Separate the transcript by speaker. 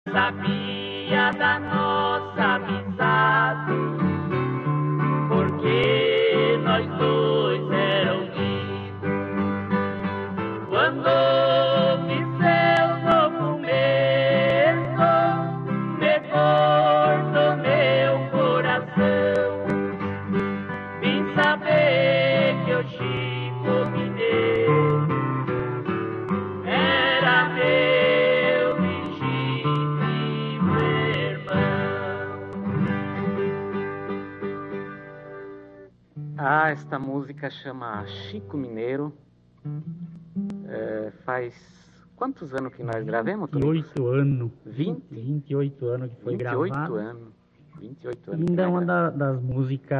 Speaker 1: Sabia da nossa amizade, porque nós dois éramos vivos. Quando vi seu documento, me cortou meu coração. Vim saber que o Chico Mineiro era meu legítimo irmão.
Speaker 2: Esta música chama Chico Mineiro. Faz quantos anos que nós gravamos?
Speaker 3: 28 anos.
Speaker 2: 20?
Speaker 3: 28 anos que foi
Speaker 2: 28
Speaker 3: gravado.
Speaker 2: anos. 28 anos.
Speaker 3: Ainda é uma das músicas